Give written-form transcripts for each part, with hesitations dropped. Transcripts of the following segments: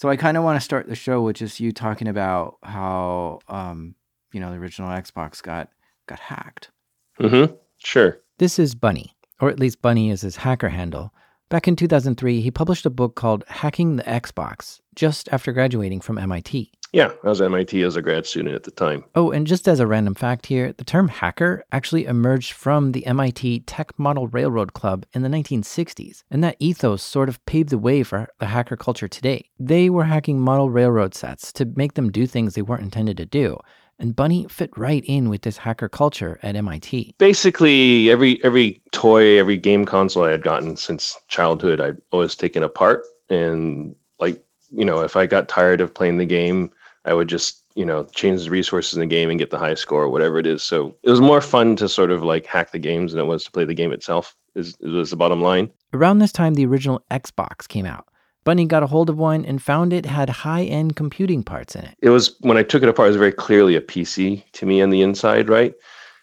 So I kind of want to start the show with just you talking about how, the original Xbox got hacked. Mm-hmm. Sure. This is Bunny, or at least Bunny is his hacker handle. Back in 2003, he published a book called Hacking the Xbox, just after graduating from MIT. Yeah, I was at MIT as a grad student at the time. Oh, and just as a random fact here, the term hacker actually emerged from the MIT Tech Model Railroad Club in the 1960s, and that ethos sort of paved the way for the hacker culture today. They were hacking model railroad sets to make them do things they weren't intended to do, and Bunny fit right in with this hacker culture at MIT. Basically, every toy, every game console I had gotten since childhood, I'd always taken apart. And if I got tired of playing the game, I would just, change the resources in the game and get the high score or whatever it is. So it was more fun to sort of like hack the games than it was to play the game itself, is the bottom line. Around this time, the original Xbox came out. Bunny got a hold of one and found it had high-end computing parts in it. It was, when I took it apart, it was very clearly a PC to me on the inside, right?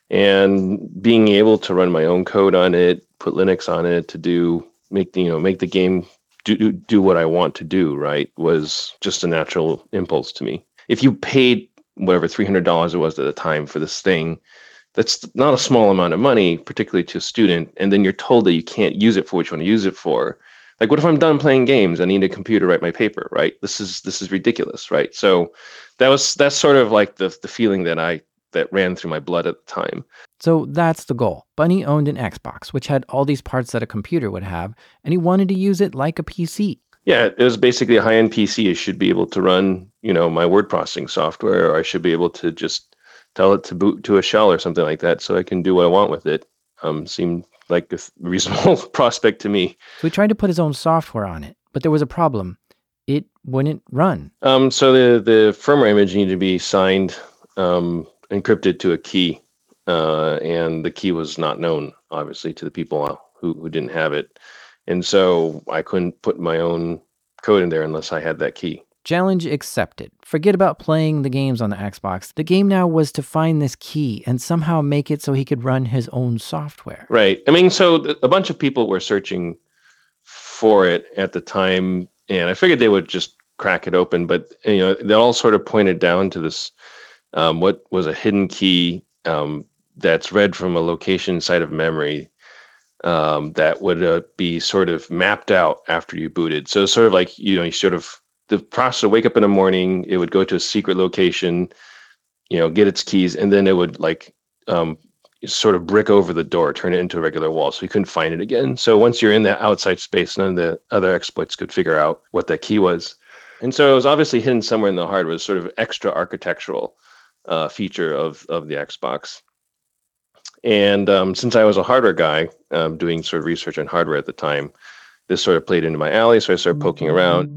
And being able to run my own code on it, put Linux on it to make the game do what I want to do, right, was just a natural impulse to me. If you paid whatever $300 it was at the time for this thing, that's not a small amount of money, particularly to a student. And then you're told that you can't use it for what you want to use it for. Like, what if I'm done playing games? I need a computer to write my paper, right? This is ridiculous, right? So that's sort of like the feeling that ran through my blood at the time. So that's the goal. Bunny owned an Xbox, which had all these parts that a computer would have, and he wanted to use it like a PC. Yeah, it was basically a high-end PC. It should be able to run, my word processing software, or I should be able to just tell it to boot to a shell or something like that, so I can do what I want with it. Seemed like a reasonable prospect to me. So he tried to put his own software on it, but there was a problem. It wouldn't run. So the firmware image needed to be signed, encrypted to a key, and the key was not known, obviously, to the people who didn't have it. And so I couldn't put my own code in there unless I had that key. Challenge accepted. Forget about playing the games on the Xbox. The game now was to find this key and somehow make it so he could run his own software. Right. I mean, so a bunch of people were searching for it at the time, and I figured they would just crack it open. But, they all sort of pointed down to this, what was a hidden key that's read from a location inside of memory that would be sort of mapped out after you booted. So sort of like, the process would wake up in the morning, it would go to a secret location, get its keys, and then it would sort of brick over the door, turn it into a regular wall, so you couldn't find it again. So once you're in that outside space, none of the other exploits could figure out what that key was. And so it was obviously hidden somewhere in the hardware. It was sort of extra architectural feature of the Xbox. And since I was a hardware guy, doing sort of research on hardware at the time, this sort of played into my alley, so I started poking around.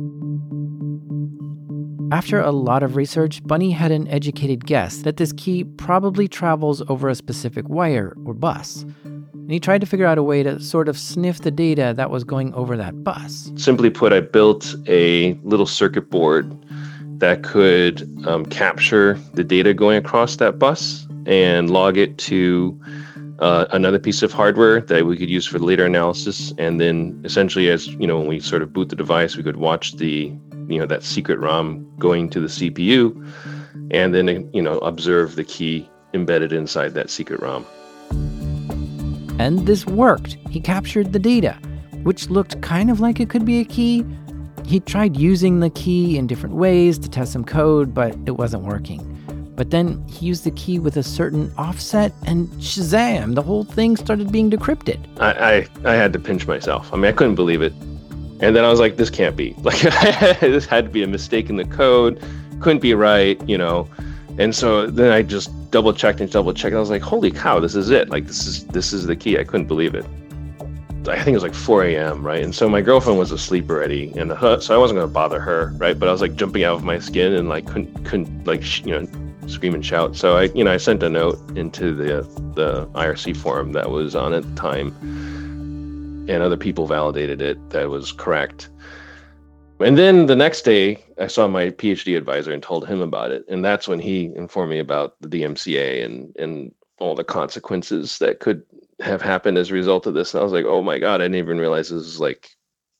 After a lot of research, Bunny had an educated guess that this key probably travels over a specific wire or bus. And he tried to figure out a way to sort of sniff the data that was going over that bus. Simply put, I built a little circuit board that could capture the data going across that bus and log it to another piece of hardware that we could use for later analysis. And then essentially, as when we sort of boot the device, we could watch that secret ROM going to the CPU, and then observe the key embedded inside that secret ROM. And this worked. He captured the data, which looked kind of like it could be a key. He tried using the key in different ways to test some code, but it wasn't working. But then he used the key with a certain offset, and shazam, the whole thing started being decrypted. I had to pinch myself. I mean, I couldn't believe it. And then I was like, this can't be. This had to be a mistake in the code. Couldn't be right, And so then I just double checked. I was like, holy cow, this is it. This is the key. I couldn't believe it. I think it was 4 a.m., right? And so my girlfriend was asleep already, and so I wasn't going to bother her, right? But I was jumping out of my skin and couldn't scream and shout. So I sent a note into the IRC forum that was on at the time, and other people validated it that it was correct. And then the next day, I saw my PhD advisor and told him about it, and that's when he informed me about the DMCA and all the consequences that could have happened as a result of this. And I was like, oh my God, I didn't even realize this was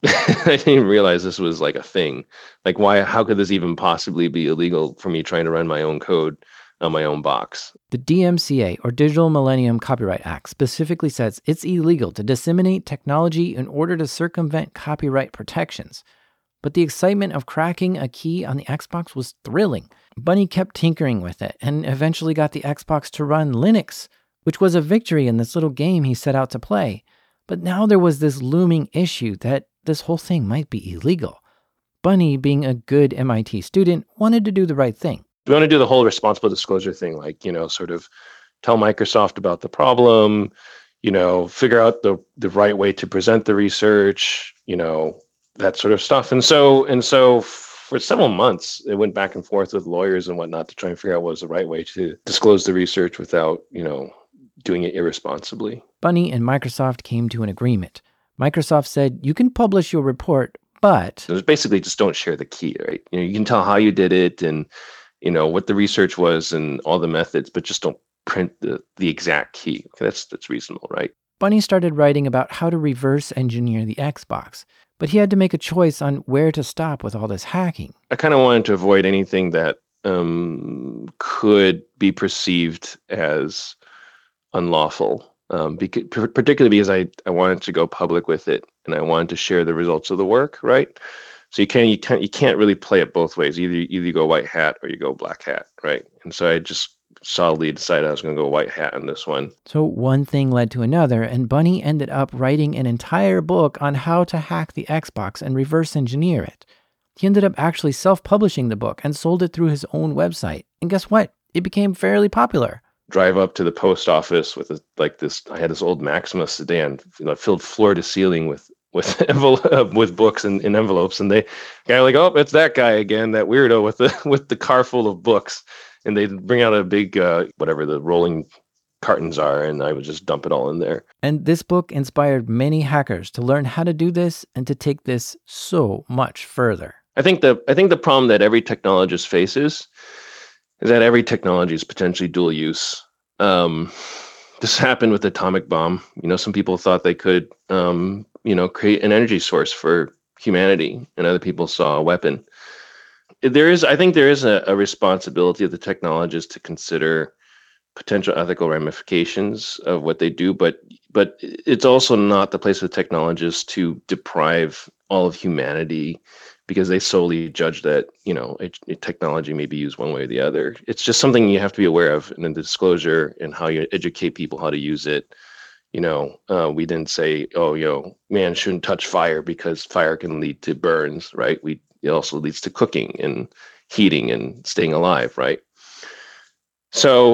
I didn't realize this was like a thing. Like, how could this even possibly be illegal for me trying to run my own code on my own box? The DMCA, or Digital Millennium Copyright Act, specifically says it's illegal to disseminate technology in order to circumvent copyright protections. But the excitement of cracking a key on the Xbox was thrilling. Bunny kept tinkering with it and eventually got the Xbox to run Linux, which was a victory in this little game he set out to play. But now there was this looming issue that this whole thing might be illegal. Bunny, being a good MIT student, wanted to do the right thing. We want to do the whole responsible disclosure thing, like, sort of tell Microsoft about the problem, figure out the right way to present the research, that sort of stuff. And so for several months, it went back and forth with lawyers and whatnot to try and figure out what was the right way to disclose the research without, doing it irresponsibly. Bunny and Microsoft came to an agreement. Microsoft said, you can publish your report, but... It was basically just don't share the key, right? You can tell how you did it and, what the research was and all the methods, but just don't print the exact key. Okay, that's reasonable, right? Bunny started writing about how to reverse engineer the Xbox, but he had to make a choice on where to stop with all this hacking. I kind of wanted to avoid anything that could be perceived as unlawful, particularly because I wanted to go public with it and I wanted to share the results of the work, right? So you can't really play it both ways. Either you go white hat or you go black hat, right? And so I just solidly decided I was going to go white hat on this one. So one thing led to another, and Bunny ended up writing an entire book on how to hack the Xbox and reverse engineer it. He ended up actually self-publishing the book and sold it through his own website. And guess what? It became fairly popular. Drive up to the post office with I had this old Maxima sedan, filled floor to ceiling with books and in envelopes, and they kind of like, oh, it's that guy again, that weirdo with the car full of books, and they bring out a big whatever the rolling cartons are, and I would just dump it all in there. And this book inspired many hackers to learn how to do this and to take this so much further. I think the problem that every technologist faces is that every technology is potentially dual use. This happened with the atomic bomb. Some people thought they could, create an energy source for humanity, and other people saw a weapon. I think there is a responsibility of the technologists to consider potential ethical ramifications of what they do, but it's also not the place of the technologists to deprive all of humanity because they solely judge that, a technology may be used one way or the other. It's just something you have to be aware of in the disclosure and how you educate people how to use it. We didn't say, man shouldn't touch fire because fire can lead to burns, right? It also leads to cooking and heating and staying alive, right? So,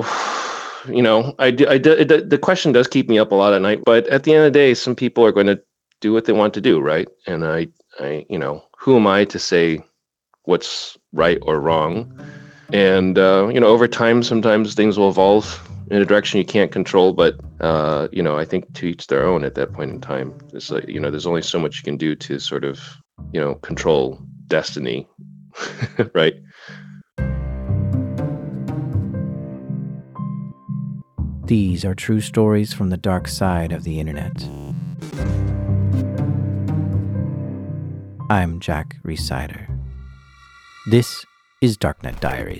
the question does keep me up a lot at night, but at the end of the day, some people are going to do what they want to do, right? And I who am I to say what's right or wrong? And, over time, sometimes things will evolve in a direction you can't control, but, I think to each their own at that point in time. It's like, there's only so much you can do to sort of, control destiny, right? These are true stories from the dark side of the internet. I'm Jack Rhysider. This is Darknet Diaries.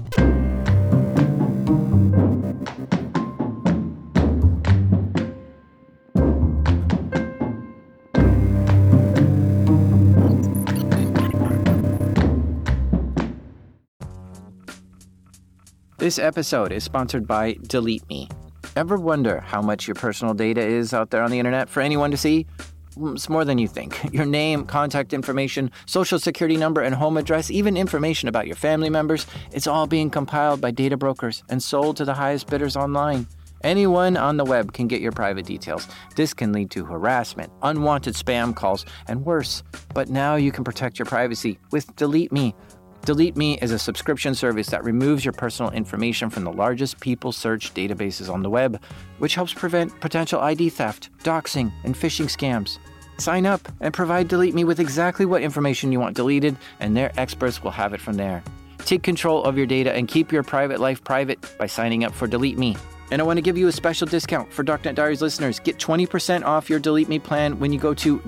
This episode is sponsored by Delete Me. Ever wonder how much your personal data is out there on the internet for anyone to see? It's more than you think. Your name, contact information, social security number, and home address, even information about your family members, it's all being compiled by data brokers and sold to the highest bidders online. Anyone on the web can get your private details. This can lead to harassment, unwanted spam calls, and worse. But now you can protect your privacy with Delete Me. Delete Me is a subscription service that removes your personal information from the largest people search databases on the web, which helps prevent potential ID theft, doxing, and phishing scams. Sign up and provide Delete Me with exactly what information you want deleted, and their experts will have it from there. Take control of your data and keep your private life private by signing up for Delete Me. And I want to give you a special discount for Darknet Diaries listeners. Get 20% off your Delete Me plan when you go to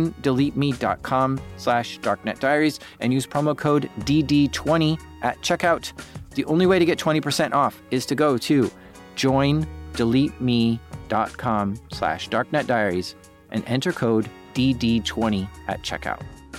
joindeleteme.com/darknetdiaries and use promo code DD20 at checkout. The only way to get 20% off is to go to joindeleteme.com/darknetdiaries and enter code DD20 at checkout.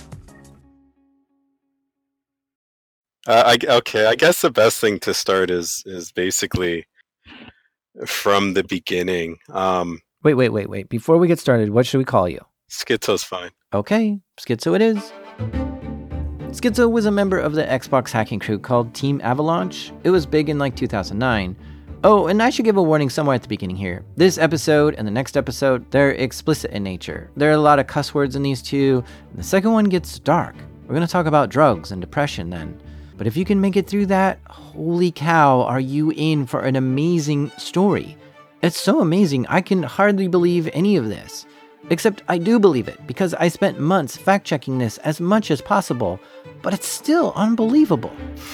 I guess the best thing to start is basically from the beginning. Wait. Before we get started, what should we call you? Schizo's fine. Okay, Schizo it is. Schizo was a member of the Xbox hacking crew called Team Avalanche. It was big in like 2009. Oh, and I should give a warning somewhere at the beginning here. This episode and the next episode, they're explicit in nature. There are a lot of cuss words in these two, and the second one gets dark. We're going to talk about drugs and depression then. But if you can make it through that, holy cow, are you in for an amazing story. It's so amazing, I can hardly believe any of this. Except I do believe it, because I spent months fact-checking this as much as possible, but it's still unbelievable.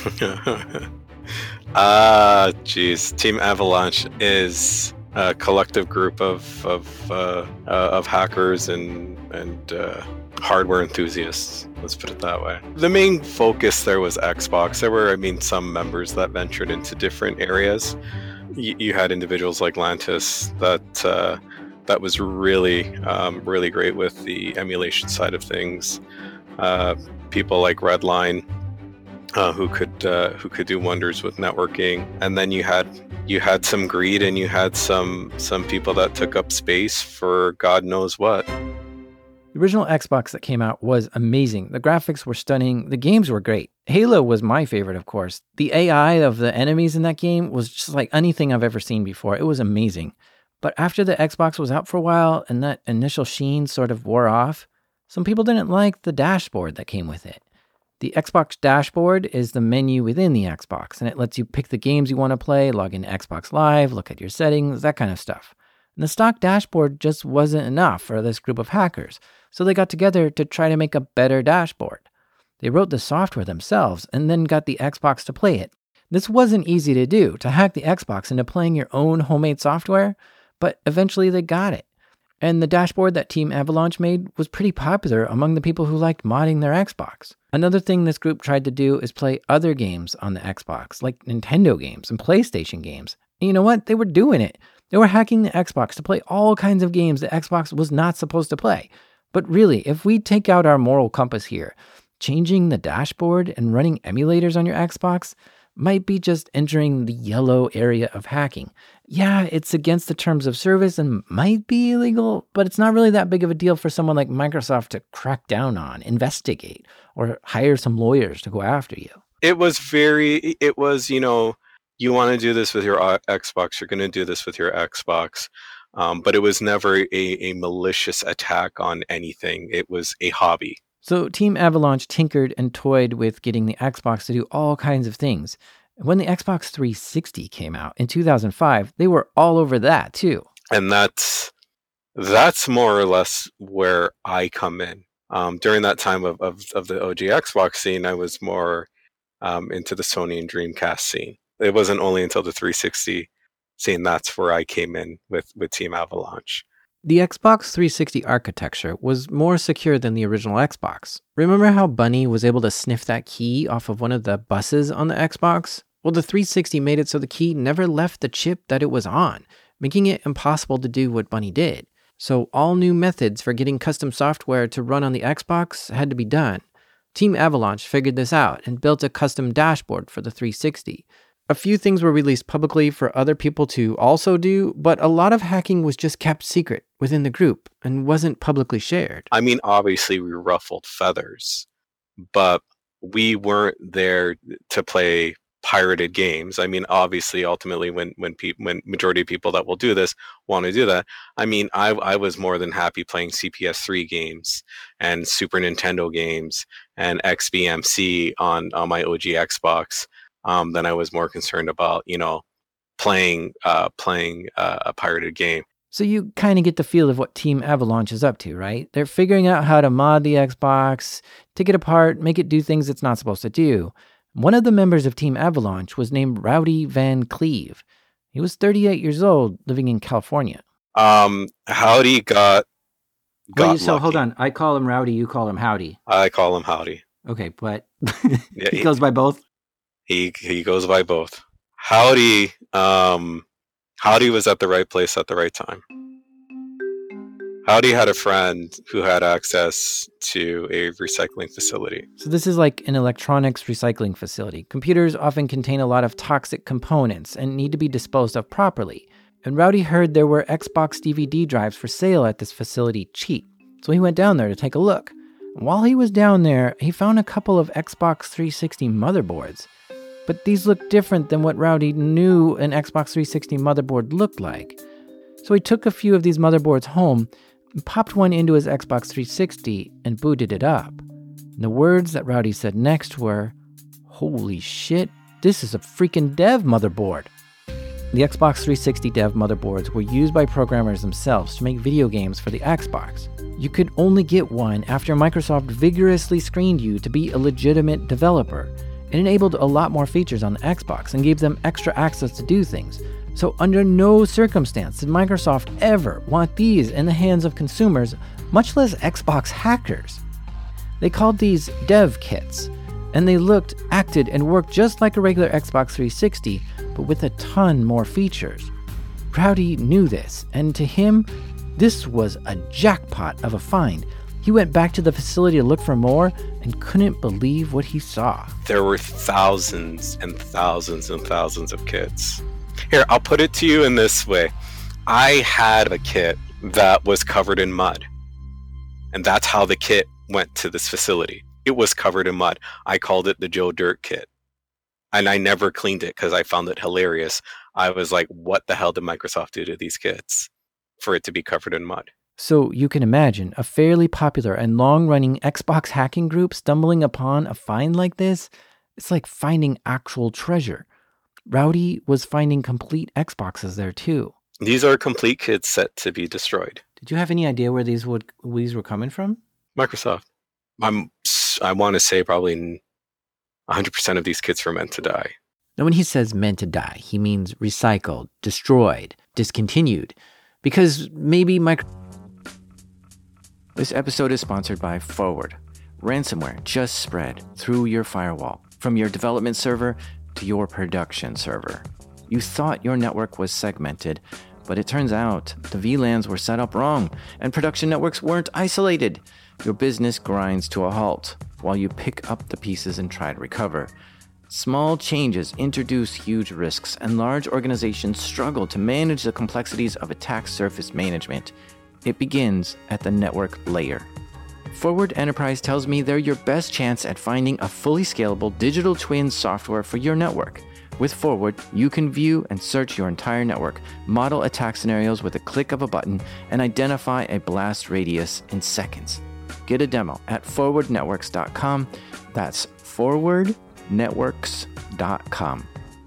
Geez. Team Avalanche is a collective group of hackers and hardware enthusiasts. Let's put it that way. The main focus there was Xbox. There were, some members that ventured into different areas. You had individuals like Lantis that was really great with the emulation side of things. People like Redline, who could do wonders with networking. And then you had some greed, and you had some people that took up space for God knows what. The original Xbox that came out was amazing. The graphics were stunning. The games were great. Halo was my favorite, of course. The AI of the enemies in that game was just like anything I've ever seen before. It was amazing. But after the Xbox was out for a while and that initial sheen sort of wore off, some people didn't like the dashboard that came with it. The Xbox dashboard is the menu within the Xbox, and it lets you pick the games you want to play, log into Xbox Live, look at your settings, that kind of stuff. And the stock dashboard just wasn't enough for this group of hackers, so they got together to try to make a better dashboard. They wrote the software themselves and then got the Xbox to play it. This wasn't easy to do, to hack the Xbox into playing your own homemade software, but eventually they got it. And the dashboard that Team Avalanche made was pretty popular among the people who liked modding their Xbox. Another thing this group tried to do is play other games on the Xbox, like Nintendo games and PlayStation games. And you know what? They were doing it. They were hacking the Xbox to play all kinds of games the Xbox was not supposed to play. But really, if we take out our moral compass here, changing the dashboard and running emulators on your Xbox might be just entering the yellow area of hacking. Yeah, it's against the terms of service and might be illegal, but it's not really that big of a deal for someone like Microsoft to crack down on, investigate, or hire some lawyers to go after you. You want to do this with your Xbox, you're going to do this with your Xbox. But it was never a malicious attack on anything. It was a hobby. So Team Avalanche tinkered and toyed with getting the Xbox to do all kinds of things. When the Xbox 360 came out in 2005, they were all over that too. And that's more or less where I come in. During that time of the OG Xbox scene, I was more into the Sony and Dreamcast scene. It wasn't only until the 360 scene that's where I came in with Team Avalanche. The Xbox 360 architecture was more secure than the original Xbox. Remember how Bunny was able to sniff that key off of one of the buses on the Xbox? Well, the 360 made it so the key never left the chip that it was on, making it impossible to do what Bunny did. So all new methods for getting custom software to run on the Xbox had to be done. Team Avalanche figured this out and built a custom dashboard for the 360. A few things were released publicly for other people to also do, but a lot of hacking was just kept secret within the group and wasn't publicly shared. Obviously we ruffled feathers, but we weren't there to play pirated games. Obviously, ultimately, when majority of people that will do this want to do that, I was more than happy playing CPS3 games and Super Nintendo games and XBMC on my OG Xbox. Then I was more concerned about, playing a pirated game. So you kind of get the feel of what Team Avalanche is up to, right? They're figuring out how to mod the Xbox, take it apart, make it do things it's not supposed to do. One of the members of Team Avalanche was named Rowdy Van Cleve. He was 38 years old, living in California. Howdy got Wait, so lucky. hold on. I call him Rowdy, you call him Howdy. I call him Howdy. Okay, but Yeah, he goes by both? He goes by both. Howdy was at the right place at the right time. Howdy had a friend who had access to a recycling facility. So this is like an electronics recycling facility. Computers often contain a lot of toxic components and need to be disposed of properly. And Rowdy heard there were Xbox DVD drives for sale at this facility cheap. So he went down there to take a look. While he was down there, he found a couple of Xbox 360 motherboards. But these looked different than what Rowdy knew an Xbox 360 motherboard looked like. So he took a few of these motherboards home, popped one into his Xbox 360, and booted it up. And the words that Rowdy said next were, "Holy shit, this is a freaking dev motherboard." The Xbox 360 dev motherboards were used by programmers themselves to make video games for the Xbox. You could only get one after Microsoft vigorously screened you to be a legitimate developer. It enabled a lot more features on the Xbox and gave them extra access to do things. So under no circumstance did Microsoft ever want these in the hands of consumers, much less Xbox hackers. They called these dev kits, and they looked, acted, and worked just like a regular Xbox 360, but with a ton more features. Rowdy knew this, and to him, this was a jackpot of a find. He went back to the facility to look for more and couldn't believe what he saw. There were thousands and thousands and thousands of kits. Here, I'll put it to you in this way. I had a kit that was covered in mud. And that's how the kit went to this facility. It was covered in mud. I called it the Joe Dirt kit. And I never cleaned it because I found it hilarious. I was like, what the hell did Microsoft do to these kits for it to be covered in mud? So you can imagine a fairly popular and long-running Xbox hacking group stumbling upon a find like this. It's like finding actual treasure. Rowdy was finding complete Xboxes there too. These are complete kits set to be destroyed. Did you have any idea where these were coming from? Microsoft. I want to say probably 100% of these kits were meant to die. Now, when he says meant to die, he means recycled, destroyed, discontinued. Because maybe This episode is sponsored by Forward. Ransomware just spread through your firewall, from your development server to your production server. You thought your network was segmented, but it turns out the VLANs were set up wrong, and production networks weren't isolated. Your business grinds to a halt while you pick up the pieces and try to recover. Small changes introduce huge risks, and large organizations struggle to manage the complexities of attack surface management. It begins at the network layer. Forward Enterprise tells me they're your best chance at finding a fully scalable digital twin software for your network. With Forward, you can view and search your entire network, model attack scenarios with a click of a button, and identify a blast radius in seconds. Get a demo at forwardnetworks.com. That's forwardnetworks.com.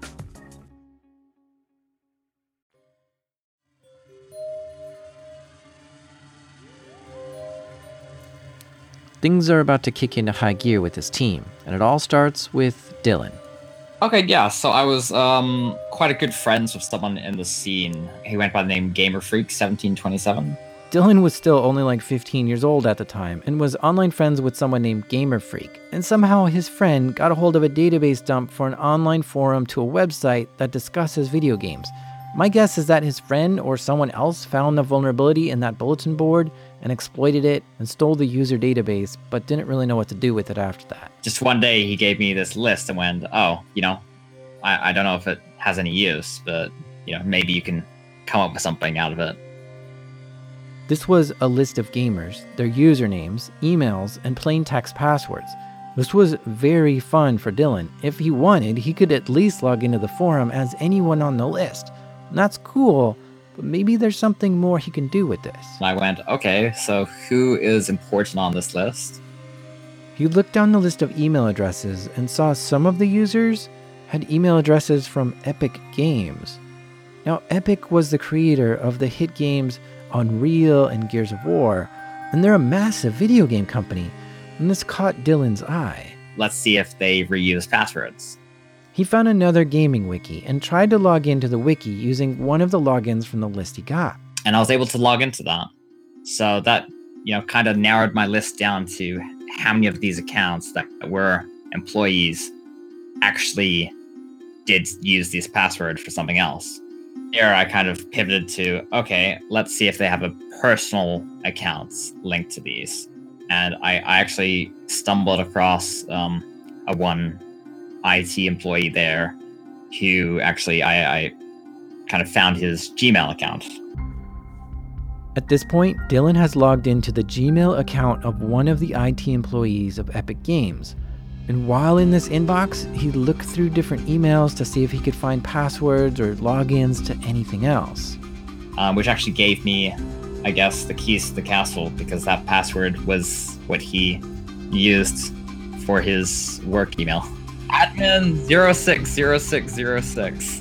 Things are about to kick into high gear with his team, and it all starts with Dylan. Okay, yeah, so I was quite a good friends with someone in the scene. He went by the name GamerFreak1727. Dylan was still only like 15 years old at the time and was online friends with someone named GamerFreak. And somehow his friend got a hold of a database dump for an online forum to a website that discusses video games. My guess is that his friend or someone else found the vulnerability in that bulletin board and exploited it and stole the user database, but didn't really know what to do with it after that. Just one day he gave me this list and went, I don't know if it has any use, but maybe you can come up with something out of it. This was a list of gamers, their usernames, emails, and plain text passwords. This was very fun for Dylan. If he wanted, he could at least log into the forum as anyone on the list. And that's cool, but maybe there's something more he can do with this. I went, okay, so who is important on this list? He looked down the list of email addresses and saw some of the users had email addresses from Epic Games. Now, Epic was the creator of the hit games Unreal and Gears of War, and they're a massive video game company, and this caught Dylan's eye. Let's see if they reuse passwords. He found another gaming wiki and tried to log into the wiki using one of the logins from the list he got. And I was able to log into that. So that, kind of narrowed my list down to how many of these accounts that were employees actually did use these passwords for something else. Here I kind of pivoted to, okay, let's see if they have a personal accounts linked to these. And I actually stumbled across a one IT employee there who actually I kind of found his Gmail account. At this point, Dylan has logged into the Gmail account of one of the IT employees of Epic Games. And while in this inbox, he looked through different emails to see if he could find passwords or logins to anything else. Which actually gave me, I guess, the keys to the castle, because that password was what he used for his work email. Admin 060606.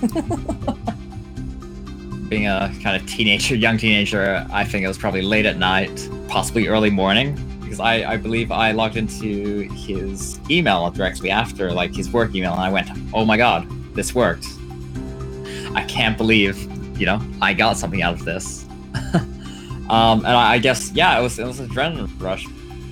Being a kind of young teenager, I think it was probably late at night, possibly early morning, because I believe I logged into his email directly after, like his work email, and I went, oh my god, this worked. I can't believe, I got something out of this. And I guess, it was an adrenaline rush.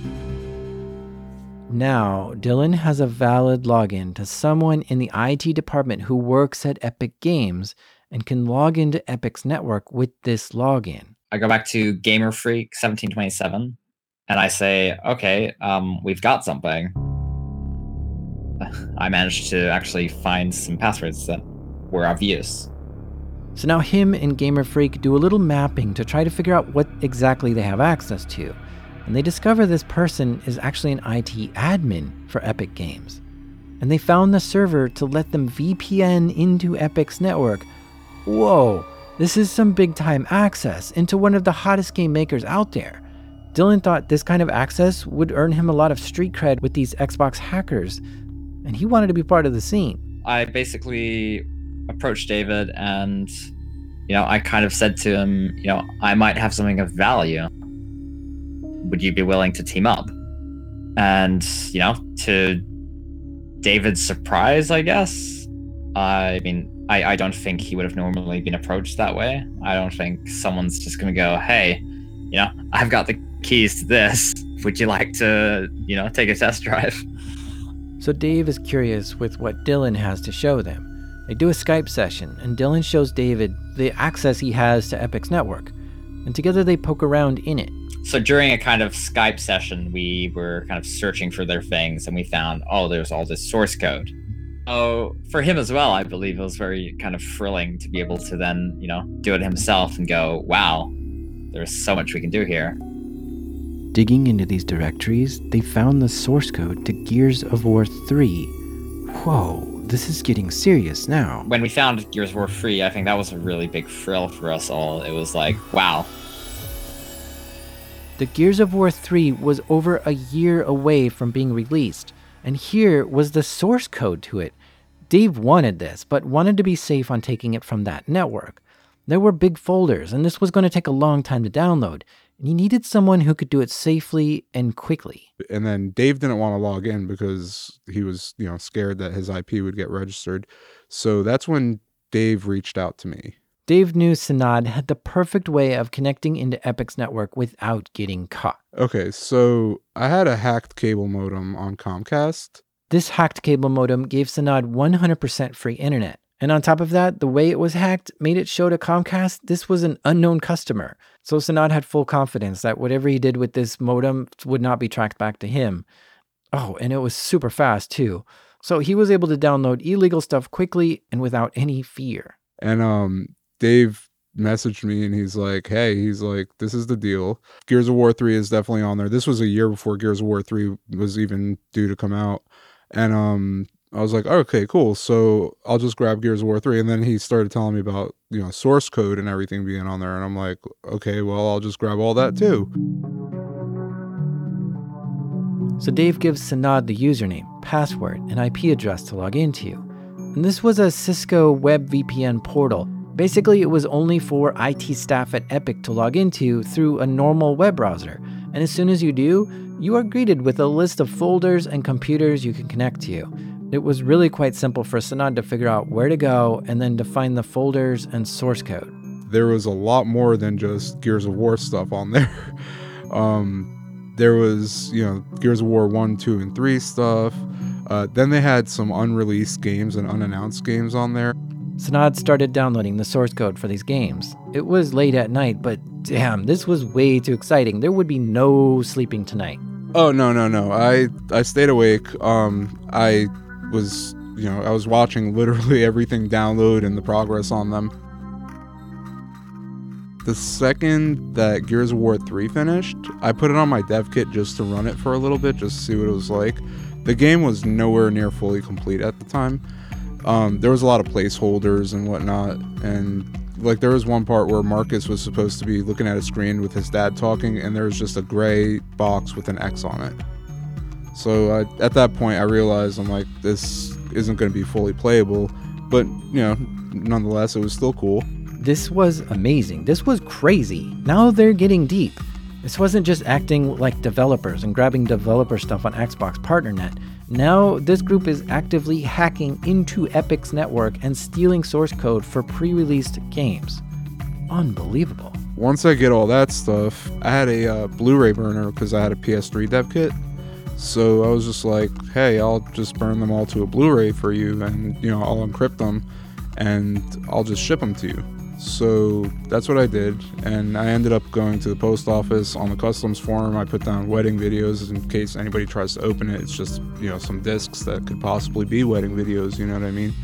Now, Dylan has a valid login to someone in the IT department who works at Epic Games and can log into Epic's network with this login. I go back to GamerFreak1727 and I say, okay, we've got something. I managed to actually find some passwords that were of use. So now him and GamerFreak do a little mapping to try to figure out what exactly they have access to. And they discover this person is actually an IT admin for Epic Games. And they found the server to let them VPN into Epic's network. Whoa, this is some big time access into one of the hottest game makers out there. Dylan thought this kind of access would earn him a lot of street cred with these Xbox hackers, and he wanted to be part of the scene. I basically approached David and, I kind of said to him, I might have something of value. Would you be willing to team up? And, to David's surprise, I guess, I don't think he would have normally been approached that way. I don't think someone's just going to go, hey, I've got the keys to this. Would you like to, take a test drive? So Dave is curious with what Dylan has to show them. They do a Skype session, and Dylan shows David the access he has to Epic's network. And together they poke around in it. So during a kind of Skype session, we were kind of searching for their things, and we found, there's all this source code. Oh, for him as well, I believe it was very kind of thrilling to be able to then, do it himself and go, wow, there's so much we can do here. Digging into these directories, they found the source code to Gears of War 3. Whoa, this is getting serious now. When we found Gears of War 3, I think that was a really big thrill for us all. It was like, wow. The Gears of War 3 was over a year away from being released. And here was the source code to it. Dave wanted this, but wanted to be safe on taking it from that network. There were big folders, and this was going to take a long time to download. And he needed someone who could do it safely and quickly. And then Dave didn't want to log in because he was, scared that his IP would get registered. So that's when Dave reached out to me. Dave knew Sanad had the perfect way of connecting into Epic's network without getting caught. Okay, so I had a hacked cable modem on Comcast. This hacked cable modem gave Sanad 100% free internet. And on top of that, the way it was hacked made it show to Comcast this was an unknown customer. So Sanad had full confidence that whatever he did with this modem would not be tracked back to him. Oh, and it was super fast too. So he was able to download illegal stuff quickly and without any fear. And Dave messaged me and he's like, this is the deal. Gears of War 3 is definitely on there. This was a year before Gears of War 3 was even due to come out. And I was like, okay, cool. So I'll just grab Gears of War 3. And then he started telling me about, source code and everything being on there. And I'm like, okay, well, I'll just grab all that too. So Dave gives Sanad the username, password, and IP address to log into. And this was a Cisco Web VPN portal. Basically, it was only for IT staff at Epic to log into through a normal web browser. And as soon as you do, you are greeted with a list of folders and computers you can connect to. It was really quite simple for Sanad to figure out where to go and then to find the folders and source code. There was a lot more than just Gears of War stuff on there. There was, Gears of War 1, 2, and 3 stuff. Then they had some unreleased games and unannounced games on there. Sanad started downloading the source code for these games. It was late at night, but damn, this was way too exciting. There would be no sleeping tonight. Oh, no. I stayed awake. I was watching literally everything download and the progress on them. The second that Gears of War 3 finished, I put it on my dev kit just to run it for a little bit, just to see what it was like. The game was nowhere near fully complete at the time. There was a lot of placeholders and whatnot, and like there was one part where Marcus was supposed to be looking at a screen with his dad talking, and there was just a gray box with an X on it. So at that point, I realized I'm like, this isn't going to be fully playable, but nonetheless, it was still cool. This was amazing. This was crazy. Now they're getting deep. This wasn't just acting like developers and grabbing developer stuff on Xbox PartnerNet. Now this group is actively hacking into Epic's network and stealing source code for pre-released games. Unbelievable. Once I get all that stuff, I had a Blu-ray burner because I had a PS3 dev kit. So I was just like, hey, I'll just burn them all to a Blu-ray for you, and I'll encrypt them and I'll just ship them to you. So that's what I did, and I ended up going to the post office. On the customs form, I put down wedding videos in case anybody tries to open it. It's just some discs that could possibly be wedding videos, you know what I mean?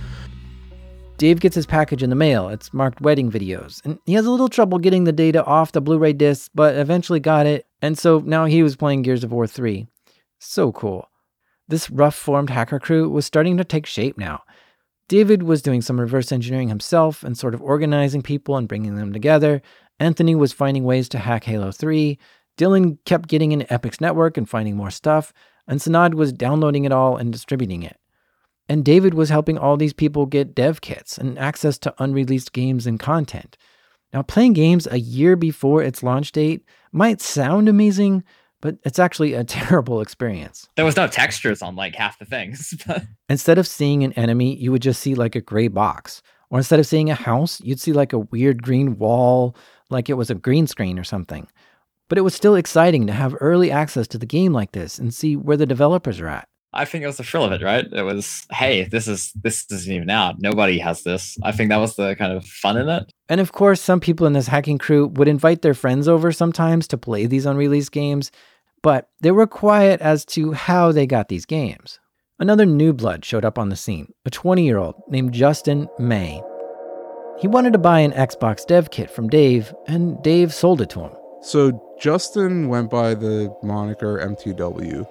Dave gets his package in the mail. It's marked wedding videos, and he has a little trouble getting the data off the Blu-ray discs, but eventually got it, and so now he was playing Gears of War 3. So cool. This rough-formed hacker crew was starting to take shape now. David was doing some reverse engineering himself and sort of organizing people and bringing them together. Anthony was finding ways to hack Halo 3. Dylan kept getting into Epic's network and finding more stuff. And Sanad was downloading it all and distributing it. And David was helping all these people get dev kits and access to unreleased games and content. Now, playing games a year before its launch date might sound amazing, but it's actually a terrible experience. There was no textures on like half the things. Instead of seeing an enemy, you would just see like a gray box. Or instead of seeing a house, you'd see like a weird green wall, like it was a green screen or something. But it was still exciting to have early access to the game like this and see where the developers are at. I think it was the thrill of it, right? It was, hey, this isn't even out. Nobody has this. I think that was the kind of fun in it. And of course, some people in this hacking crew would invite their friends over sometimes to play these unreleased games, but they were quiet as to how they got these games. Another new blood showed up on the scene, a 20-year-old named Justin May. He wanted to buy an Xbox dev kit from Dave, and Dave sold it to him. So Justin went by the moniker MTW.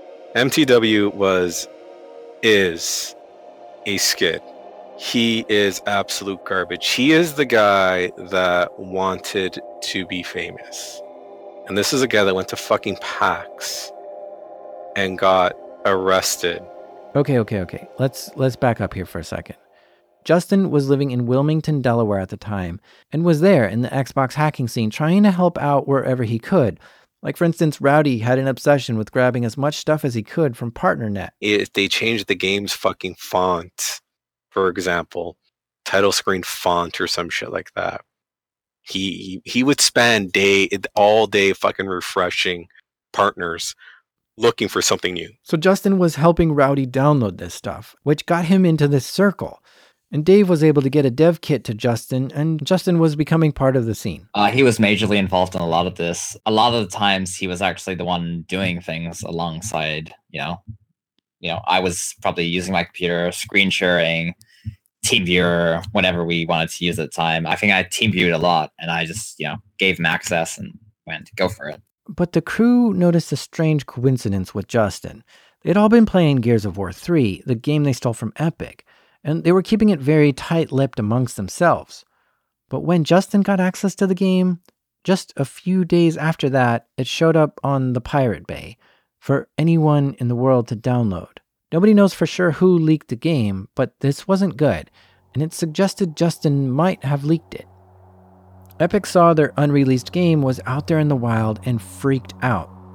MTW is a skid. He is absolute garbage. He is the guy that wanted to be famous. And this is a guy that went to fucking PAX and got arrested. Okay. Let's back up here for a second. Justin was living in Wilmington, Delaware at the time, and was there in the Xbox hacking scene trying to help out wherever he could. Like, for instance, Rowdy had an obsession with grabbing as much stuff as he could from PartnerNet. If they changed the game's fucking font, for example, title screen font or some shit like that, he would spend all day fucking refreshing partners looking for something new. So Justin was helping Rowdy download this stuff, which got him into this circle. And Dave was able to get a dev kit to Justin, and Justin was becoming part of the scene. He was majorly involved in a lot of this. A lot of the times he was actually the one doing things alongside, I was probably using my computer, screen sharing, TeamViewer, whenever we wanted to use at the time. I think I TeamViewed a lot, and I just, gave him access and went, go for it. But the crew noticed a strange coincidence with Justin. They'd all been playing Gears of War 3, the game they stole from Epic, and they were keeping it very tight-lipped amongst themselves. But when Justin got access to the game, just a few days after that, it showed up on the Pirate Bay for anyone in the world to download. Nobody knows for sure who leaked the game, but this wasn't good, and it suggested Justin might have leaked it. Epic saw their unreleased game was out there in the wild and freaked out.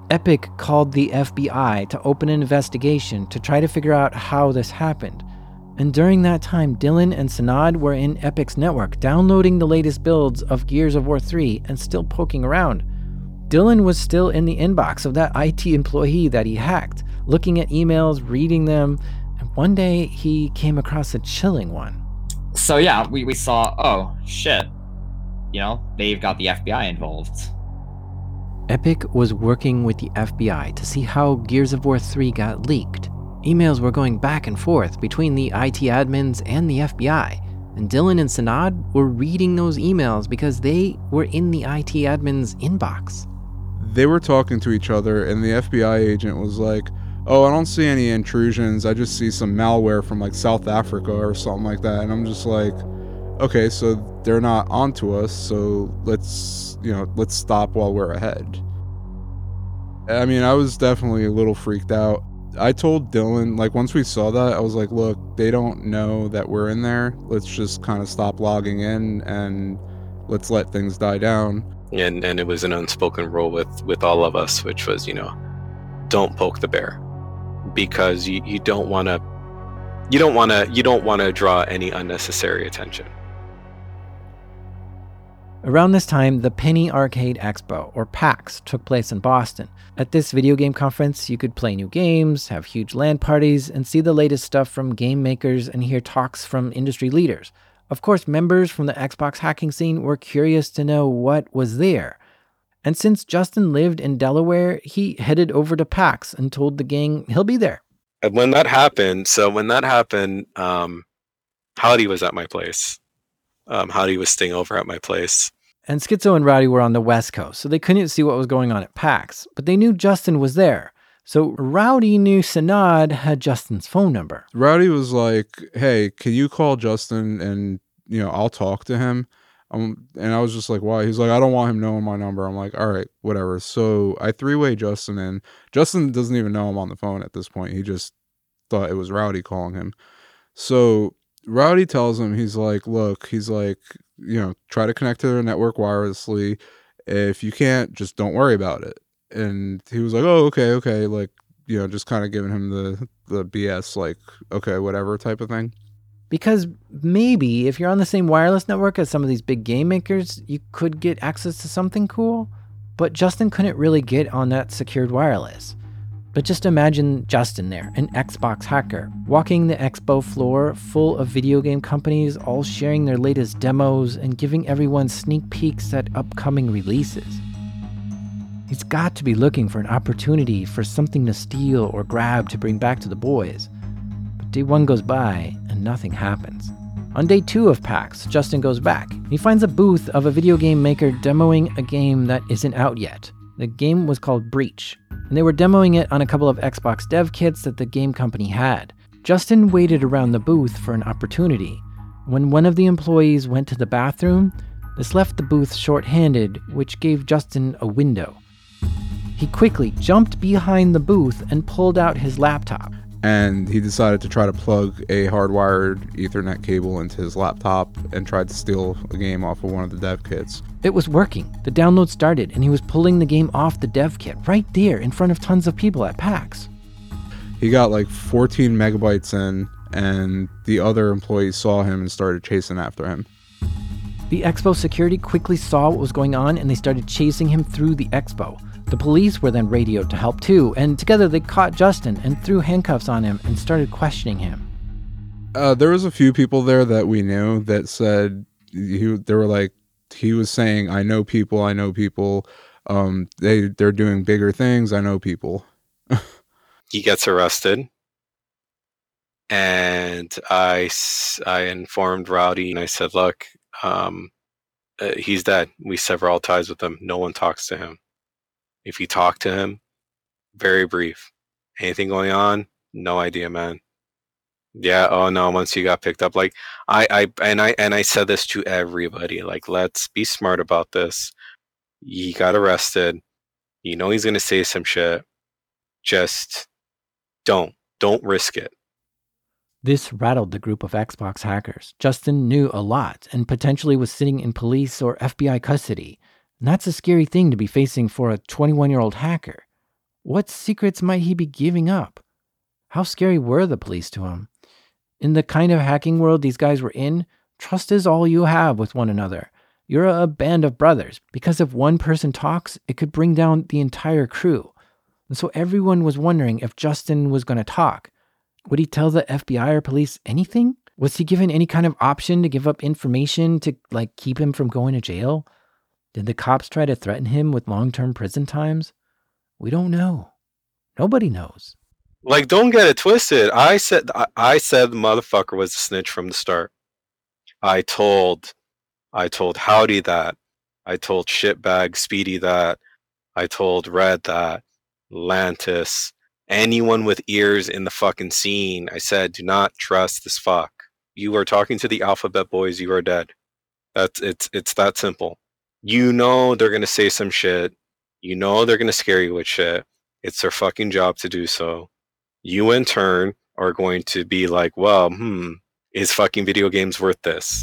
Epic called the FBI to open an investigation to try to figure out how this happened. And during that time, Dylan and Sanad were in Epic's network, downloading the latest builds of Gears of War 3 and still poking around. Dylan was still in the inbox of that IT employee that he hacked, looking at emails, reading them, and one day he came across a chilling one. So yeah, we saw, oh shit, they've got the FBI involved. Epic was working with the FBI to see how Gears of War 3 got leaked. Emails were going back and forth between the IT admins and the FBI, and Dylan and Sanad were reading those emails because they were in the IT admin's inbox. They were talking to each other, and the FBI agent was like, oh, I don't see any intrusions. I just see some malware from like South Africa or something like that. And I'm just like, okay, so they're not onto us, so let's stop while we're ahead. I mean, I was definitely a little freaked out. I told Dylan, like, once we saw that, I was like, look, they don't know that we're in there. Let's just kind of stop logging in and let's let things die down. And it was an unspoken rule with all of us, which was, don't poke the bear, because you don't want to draw any unnecessary attention. Around this time, the Penny Arcade Expo, or PAX, took place in Boston. At this video game conference, you could play new games, have huge LAN parties, and see the latest stuff from game makers and hear talks from industry leaders. Of course, members from the Xbox hacking scene were curious to know what was there. And since Justin lived in Delaware, he headed over to PAX and told the gang he'll be there. And when that happened, Howdy was at my place. Howdy was staying over at my place. And Schizo and Rowdy were on the West Coast, so they couldn't see what was going on at PAX, but they knew Justin was there. So Rowdy knew Sanad had Justin's phone number. Rowdy was like, hey, can you call Justin and, I'll talk to him? And I was just like, why? He's like, I don't want him knowing my number. I'm like, all right, whatever. So I three-way Justin in. Justin doesn't even know I'm on the phone at this point. He just thought it was Rowdy calling him. So Rowdy tells him, he's like, look, try to connect to their network wirelessly. If you can't, just don't worry about it. And he was like, oh, okay. Like, just kind of giving him the BS, like, okay, whatever type of thing. Because maybe if you're on the same wireless network as some of these big game makers, you could get access to something cool. But Justin couldn't really get on that secured wireless. But just imagine Justin there, an Xbox hacker, walking the expo floor full of video game companies, all sharing their latest demos and giving everyone sneak peeks at upcoming releases. He's got to be looking for an opportunity for something to steal or grab to bring back to the boys. But day one goes by and nothing happens. On day 2 of PAX, Justin goes back. He finds a booth of a video game maker demoing a game that isn't out yet. The game was called Breach, and they were demoing it on a couple of Xbox dev kits that the game company had. Justin waited around the booth for an opportunity. When one of the employees went to the bathroom, this left the booth short-handed, which gave Justin a window. He quickly jumped behind the booth and pulled out his laptop. And he decided to try to plug a hardwired Ethernet cable into his laptop and tried to steal a game off of one of the dev kits. It was working. The download started, and he was pulling the game off the dev kit right there in front of tons of people at PAX. He got like 14 megabytes in, and the other employees saw him and started chasing after him. The expo security quickly saw what was going on, and they started chasing him through the expo. The police were then radioed to help too, and together they caught Justin and threw handcuffs on him and started questioning him. There was a few people there that we knew that said, he was saying, I know people. They're doing bigger things. I know people. He gets arrested. And I informed Rowdy and I said, look, he's dead. We sever all ties with him. No one talks to him. If you talk to him, very brief. Anything going on? No idea, man. Yeah, oh no, once you got picked up. Like I said this to everybody. Like, let's be smart about this. He got arrested. You know he's gonna say some shit. Just don't risk it. This rattled the group of Xbox hackers. Justin knew a lot and potentially was sitting in police or FBI custody. And that's a scary thing to be facing for a 21-year-old hacker. What secrets might he be giving up? How scary were the police to him? In the kind of hacking world these guys were in, trust is all you have with one another. You're a band of brothers, because if one person talks, it could bring down the entire crew. And so everyone was wondering if Justin was going to talk. Would he tell the FBI or police anything? Was he given any kind of option to give up information to keep him from going to jail? Did the cops try to threaten him with long-term prison times? We don't know. Nobody knows. Like, don't get it twisted. I said the motherfucker was a snitch from the start. I told Howdy that. I told Shitbag Speedy that. I told Red that. Lantis. Anyone with ears in the fucking scene. I said, do not trust this fuck. You are talking to the Alphabet Boys, you are dead. It's that simple. You know they're gonna say some shit. You know they're gonna scare you with shit. It's their fucking job to do so. You in turn are going to be like, well, is fucking video games worth this?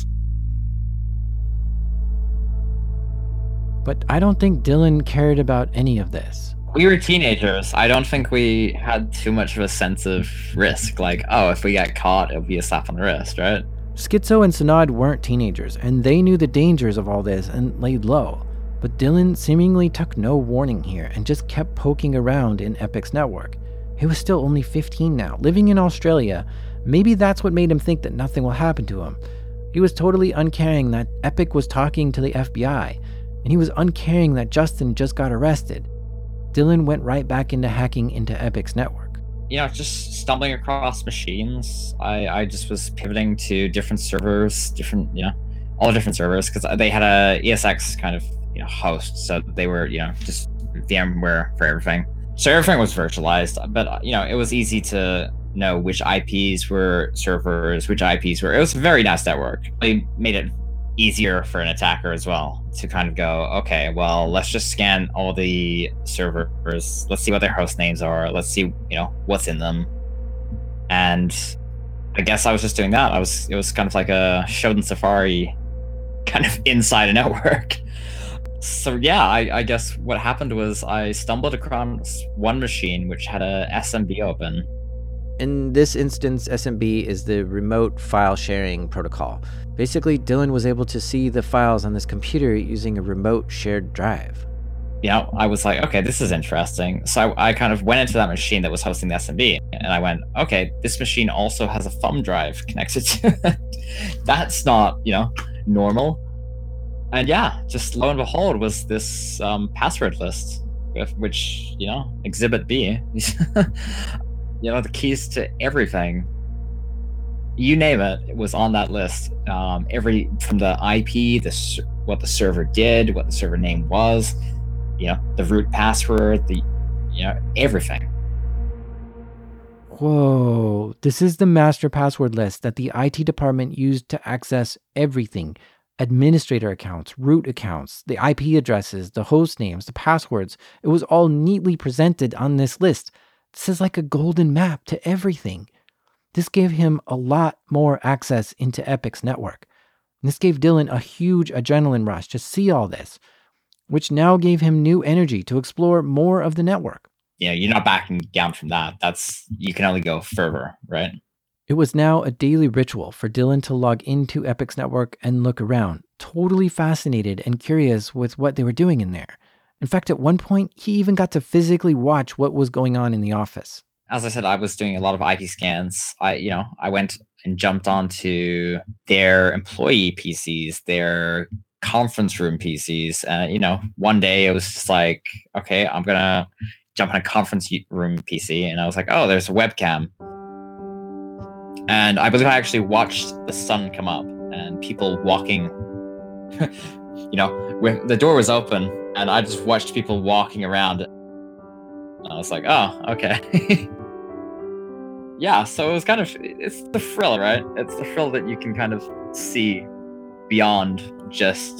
But I don't think Dylan cared about any of this. We were teenagers. I don't think we had too much of a sense of risk. Like, oh, if we get caught, it'll be a slap on the wrist, right? Schizo and Sanad weren't teenagers, and they knew the dangers of all this and laid low. But Dylan seemingly took no warning here and just kept poking around in Epic's network. He was still only 15 now, living in Australia. Maybe that's what made him think that nothing will happen to him. He was totally uncaring that Epic was talking to the FBI, and he was uncaring that Justin just got arrested. Dylan went right back into hacking into Epic's network. Just stumbling across machines. I just was pivoting to different servers, all the different servers, because they had a ESX kind of, host, so they were, just VMware for everything. So everything was virtualized, but, it was easy to know which IPs were servers, which IPs were. It was a very nice network. They made it easier for an attacker as well to kind of go, okay, well, let's just scan all the servers. Let's see what their host names are. Let's see, what's in them. And I guess I was just doing that. It was kind of like a Shodan Safari kind of inside a network. So yeah, I guess what happened was I stumbled across one machine which had a SMB open. In this instance, SMB is the remote file sharing protocol. Basically, Dylan was able to see the files on this computer using a remote shared drive. I was like, okay, this is interesting. So I kind of went into that machine that was hosting the SMB, and I went, okay, this machine also has a thumb drive connected to it. That's not, normal. And yeah, just lo and behold was this password list, which, Exhibit B. The keys to everything. You name it, it was on that list. From the IP, what the server did, what the server name was, the root password, everything. Whoa, this is the master password list that the IT department used to access everything. Administrator accounts, root accounts, the IP addresses, the host names, the passwords. It was all neatly presented on this list. This is like a golden map to everything. This gave him a lot more access into Epic's network. And this gave Dylan a huge adrenaline rush to see all this, which now gave him new energy to explore more of the network. You're not backing down from that. You can only go further, right? It was now a daily ritual for Dylan to log into Epic's network and look around, totally fascinated and curious with what they were doing in there. In fact, at one point, he even got to physically watch what was going on in the office. As I said, I was doing a lot of IP scans. I went and jumped onto their employee PCs, their conference room PCs. And, one day it was just like, okay, I'm going to jump on a conference room PC. And I was like, oh, there's a webcam. And I believe I actually watched the sun come up and people walking, when the door was open and I just watched people walking around. And I was like, oh, okay. Yeah, so it was it's the thrill, right? It's the thrill that you can kind of see beyond just,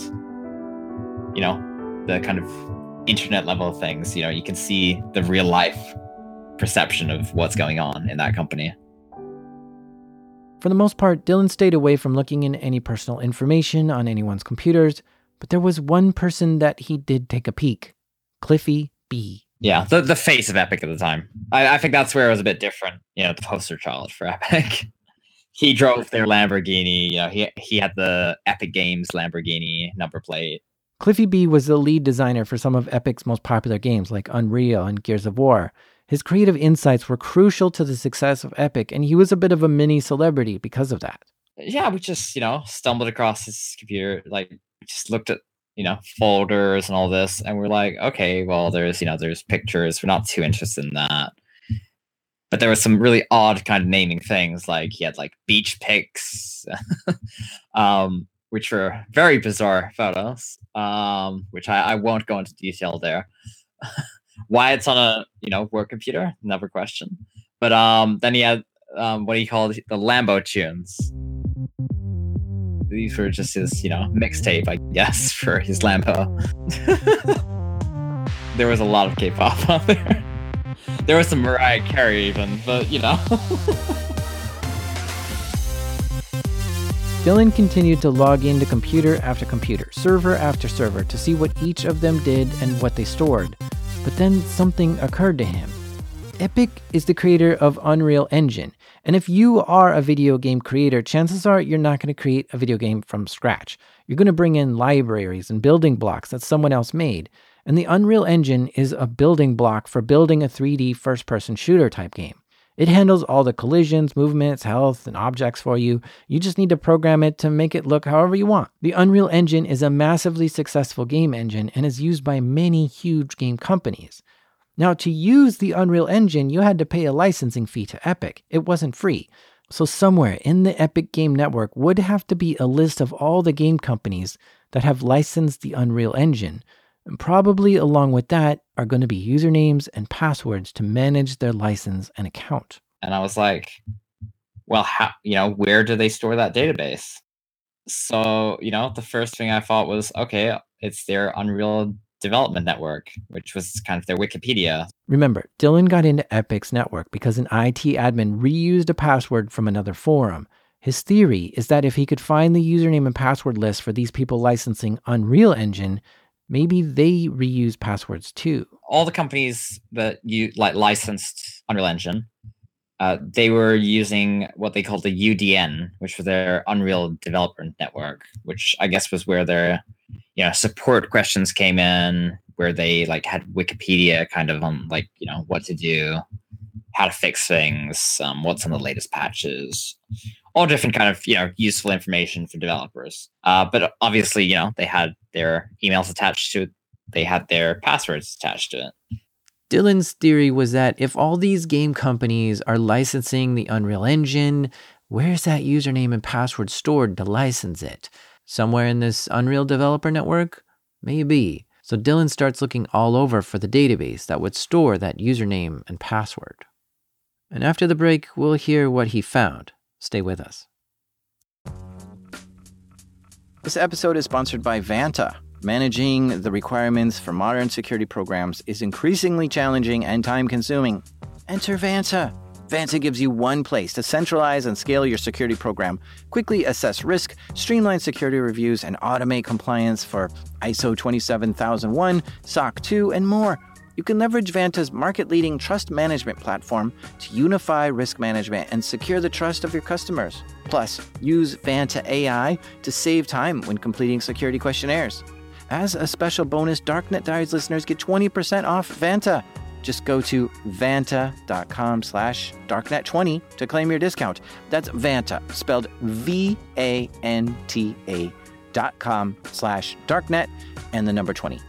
the kind of internet level of things. You can see the real life perception of what's going on in that company. For the most part, Dylan stayed away from looking in any personal information on anyone's computers, but there was one person that he did take a peek. Cliffy B. Yeah, the face of Epic at the time. I think that's where it was a bit different. The poster child for Epic. He drove their Lamborghini. He had the Epic Games Lamborghini number plate. Cliffy B was the lead designer for some of Epic's most popular games like Unreal and Gears of War. His creative insights were crucial to the success of Epic, and he was a bit of a mini celebrity because of that. Yeah, we just, stumbled across his computer, just looked at, folders and all this, and we're like, okay, well, there's pictures. We're not too interested in that. But there was some really odd kind of naming things, like he had beach pics, which were very bizarre photos, which I won't go into detail there. Why it's on a work computer, never question. But then he had what he called the Lambo tunes. These were just his mixtape, I guess, for his Lambo. There was a lot of K-pop on there. There was some Mariah Carey even, but Dylan continued to log into computer after computer, server after server, to see what each of them did and what they stored. But then something occurred to him. Epic is the creator of Unreal Engine, and if you are a video game creator, chances are you're not going to create a video game from scratch. You're going to bring in libraries and building blocks that someone else made. And the Unreal Engine is a building block for building a 3D first-person shooter type game. It handles all the collisions, movements, health, and objects for you. You just need to program it to make it look however you want. The Unreal Engine is a massively successful game engine and is used by many huge game companies. Now, to use the Unreal Engine, you had to pay a licensing fee to Epic. It wasn't free. So somewhere in the Epic Game Network would have to be a list of all the game companies that have licensed the Unreal Engine. And probably along with that are going to be usernames and passwords to manage their license and account. And I was like, well, where do they store that database? So, the first thing I thought was, okay, it's their Unreal Development Network, which was kind of their Wikipedia. Remember, Dylan got into Epic's network because an IT admin reused a password from another forum. His theory is that if he could find the username and password list for these people licensing Unreal Engine, maybe they reuse passwords too. All the companies that licensed Unreal Engine, they were using what they called the UDN, which was their Unreal Developer Network, which I guess was where their support questions came in, where they had Wikipedia kind of on what to do, how to fix things, what's on the latest patches, all different kind of useful information for developers. But obviously, they had their emails attached to it, they had their passwords attached to it. Dylan's theory was that if all these game companies are licensing the Unreal Engine, where's that username and password stored to license it? Somewhere in this Unreal Developer Network? Maybe. So Dylan starts looking all over for the database that would store that username and password. And after the break, we'll hear what he found. Stay with us. This episode is sponsored by Vanta. Managing the requirements for modern security programs is increasingly challenging and time-consuming. Enter Vanta. Vanta gives you one place to centralize and scale your security program, quickly assess risk, streamline security reviews, and automate compliance for ISO 27001, SOC 2, and more. You can leverage Vanta's market-leading trust management platform to unify risk management and secure the trust of your customers. Plus, use Vanta AI to save time when completing security questionnaires. As a special bonus, Darknet Diaries listeners get 20% off Vanta. Just go to vanta.com/darknet20 to claim your discount. That's Vanta, spelled VANTA.com/darknet and the number 20.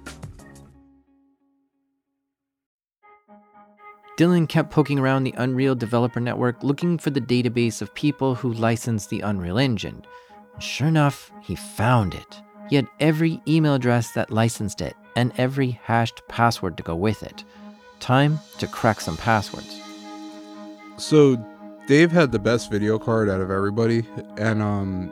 Dylan kept poking around the Unreal Developer Network looking for the database of people who licensed the Unreal Engine. And sure enough, he found it. He had every email address that licensed it and every hashed password to go with it. Time to crack some passwords. So Dave had the best video card out of everybody, and him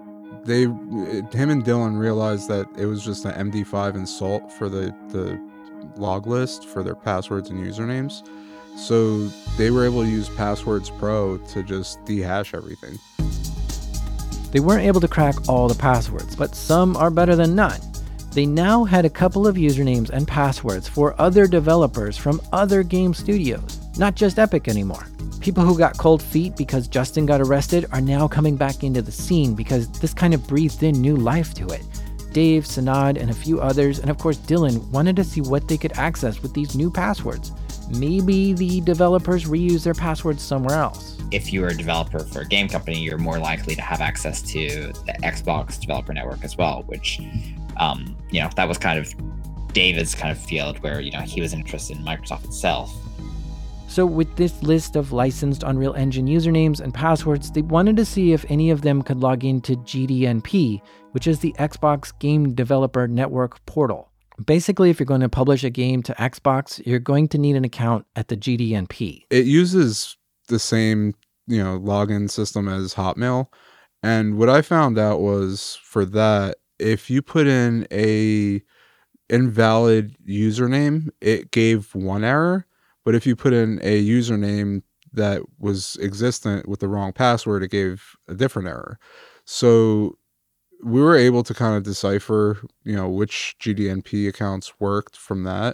and Dylan realized that it was just an MD5 and salt for the log list for their passwords and usernames. So they were able to use Passwords Pro to just dehash everything. They weren't able to crack all the passwords, but some are better than none. They now had a couple of usernames and passwords for other developers from other game studios, not just Epic anymore. People who got cold feet because Justin got arrested are now coming back into the scene because this kind of breathed in new life to it. Dave, Sanad, and a few others, and of course Dylan, wanted to see what they could access with these new passwords. Maybe the developers reuse their passwords somewhere else. If you're a developer for a game company, you're more likely to have access to the Xbox developer network as well, which, that was kind of David's kind of field where, he was interested in Microsoft itself. So with this list of licensed Unreal Engine usernames and passwords, they wanted to see if any of them could log into GDNP, which is the Xbox Game Developer Network portal. Basically, if you're going to publish a game to Xbox, you're going to need an account at the GDNP. It uses the same, login system as Hotmail. And what I found out was for that, if you put in a invalid username, it gave one error. But if you put in a username that was existent with the wrong password, it gave a different error. So we were able to kind of decipher, which GDNP accounts worked from that.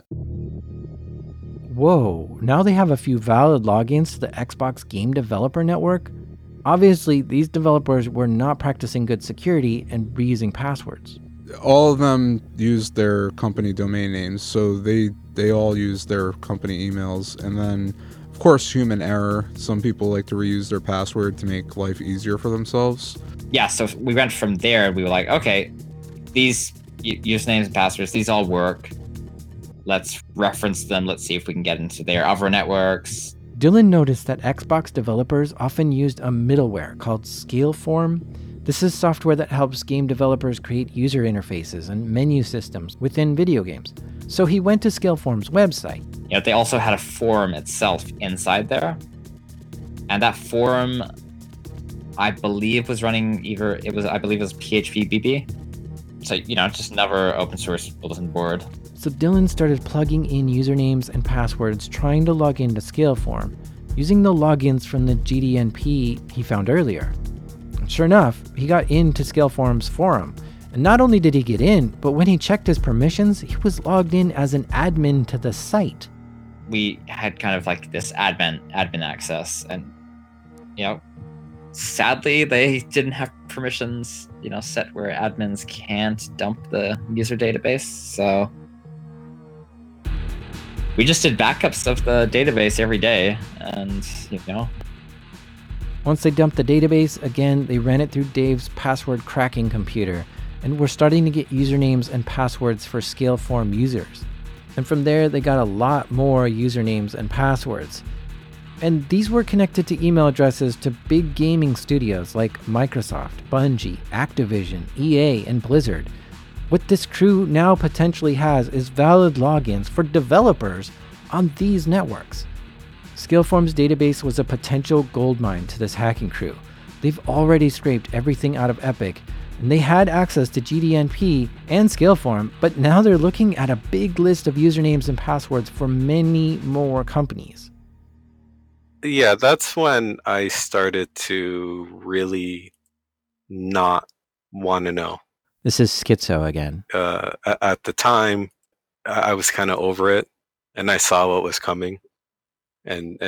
Whoa, now they have a few valid logins to the Xbox Game Developer Network? Obviously, these developers were not practicing good security and reusing passwords. All of them used their company domain names, so they all use their company emails. And then, of course, human error. Some people like to reuse their password to make life easier for themselves. Yeah, so we went from there. We were like, okay, these usernames and passwords, these all work. Let's reference them. Let's see if we can get into their other networks. Dylan noticed that Xbox developers often used a middleware called Scaleform. This is software that helps game developers create user interfaces and menu systems within video games. So he went to Scaleform's website. They also had a forum itself inside there. And that forum, I believe, was running it was PHP BB. So, just another open source bulletin board. So Dylan started plugging in usernames and passwords trying to log into Scaleform, using the logins from the GDNP he found earlier. And sure enough, he got into Scaleform's forum. And not only did he get in, but when he checked his permissions, he was logged in as an admin to the site. We had kind of like this admin access, and sadly they didn't have permissions, set where admins can't dump the user database. So we just did backups of the database every day, and Once they dumped the database, again, they ran it through Dave's password cracking computer, and were starting to get usernames and passwords for Scaleform users. And from there, they got a lot more usernames and passwords. And these were connected to email addresses to big gaming studios like Microsoft, Bungie, Activision, EA, and Blizzard. What this crew now potentially has is valid logins for developers on these networks. Scaleform's database was a potential goldmine to this hacking crew. They've already scraped everything out of Epic, and they had access to GDNP and Scaleform, but now they're looking at a big list of usernames and passwords for many more companies. Yeah, that's when I started to really not want to know. This is Schizo again. At the time, I was kind of over it, and I saw what was coming. And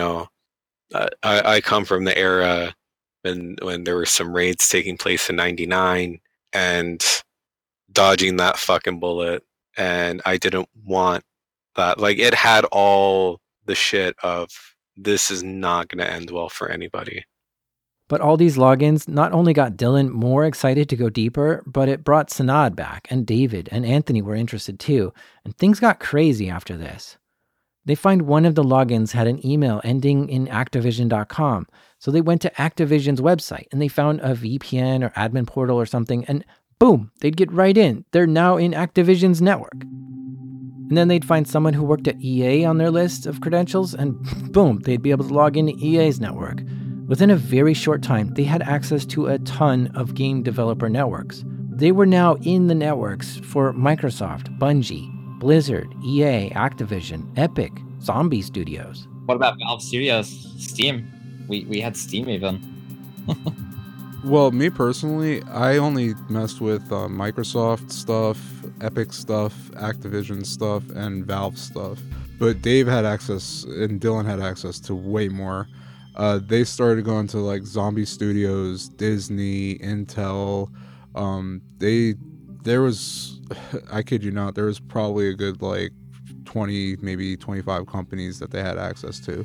I come from the era when there were some raids taking place in '99 and dodging that fucking bullet, and I didn't want that. Like, it had all the shit of, this is not going to end well for anybody. But all these logins not only got Dylan more excited to go deeper, but it brought Sanad back, and David and Anthony were interested too, and things got crazy after this. They find one of the logins had an email ending in Activision.com, so they went to Activision's website and they found a VPN or admin portal or something, and boom, they'd get right in. They're now in Activision's network. And then they'd find someone who worked at EA on their list of credentials, and boom, they'd be able to log into EA's network. Within a very short time, they had access to a ton of game developer networks. They were now in the networks for Microsoft, Bungie, Blizzard, EA, Activision, Epic, Zombie Studios. What about Valve Studios? Steam. We had Steam even. Well, me personally, I only messed with Microsoft stuff, Epic stuff, Activision stuff, and Valve stuff. But Dave had access, and Dylan had access to way more. They started going to like Zombie Studios, Disney, Intel. There was, I kid you not, there was probably a good like 20, maybe 25 companies that they had access to.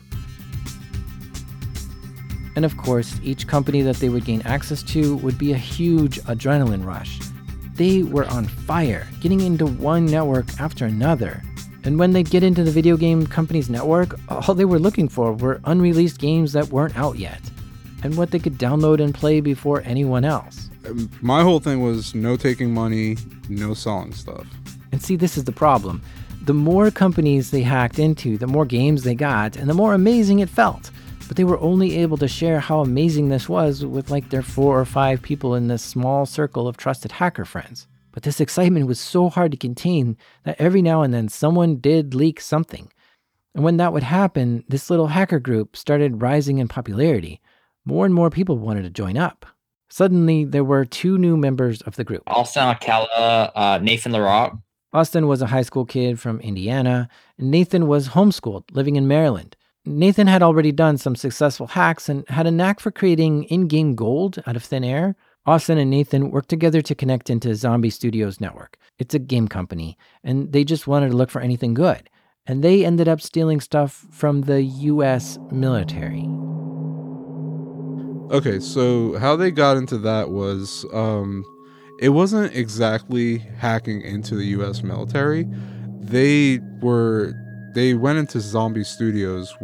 And of course, each company that they would gain access to would be a huge adrenaline rush. They were on fire, getting into one network after another. And when they'd get into the video game company's network, all they were looking for were unreleased games that weren't out yet, and what they could download and play before anyone else. My whole thing was no taking money, no selling stuff. And see, this is the problem. The more companies they hacked into, the more games they got, and the more amazing it felt. But they were only able to share how amazing this was with like their 4 or 5 people in this small circle of trusted hacker friends. But this excitement was so hard to contain that every now and then someone did leak something. And when that would happen, this little hacker group started rising in popularity. More and more people wanted to join up. Suddenly, there were 2 new members of the group. Austin Alcala, Nathan LaRock. Austin was a high school kid from Indiana, and Nathan was homeschooled, living in Maryland. Nathan had already done some successful hacks and had a knack for creating in-game gold out of thin air. Austin and Nathan worked together to connect into Zombie Studios network. It's a game company, and they just wanted to look for anything good. And they ended up stealing stuff from the US military. Okay, so how they got into that was, it wasn't exactly hacking into the US military. They went into Zombie Studios